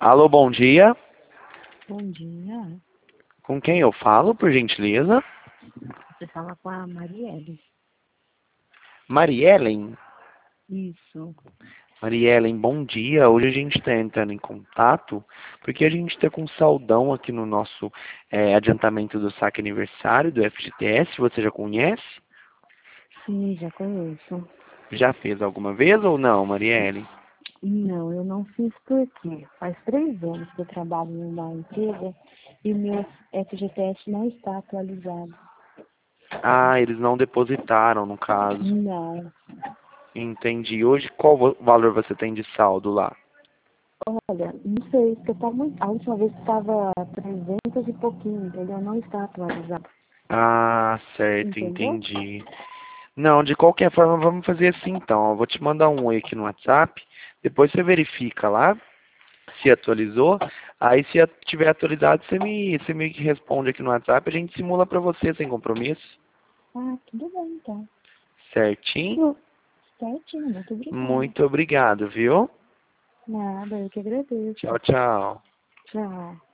Alô, bom dia. Bom dia. Com quem eu falo, por gentileza? Você fala com a Marielle. Mariellen. Isso. Mariellen, bom dia. Hoje a gente está entrando em contato porque a gente está com um saldão aqui no nosso adiantamento do saque aniversário do FGTS. Você já conhece? Sim, já conheço. Já fez alguma vez ou não, Mariellen? Não, eu não fiz porque faz 3 anos que eu trabalho em uma empresa e o meu FGTS não está atualizado. Ah, eles não depositaram, no caso. Não. Entendi. Hoje, qual valor você tem de saldo lá? Olha, não sei, porque tá muito... a última vez estava 300 e pouquinho, entendeu? Não está atualizado. Ah, certo, Entendeu? entendi. Não, de qualquer forma, vamos fazer assim então. Eu vou te mandar um oi aqui no WhatsApp. Depois você verifica lá se atualizou. Aí se tiver atualizado, você me responde aqui no WhatsApp. A gente simula para você sem compromisso. Ah, tudo bem, então. Certinho? Certinho, muito obrigada. Muito obrigado, viu? Nada, eu que agradeço. Tchau, tchau. Tchau.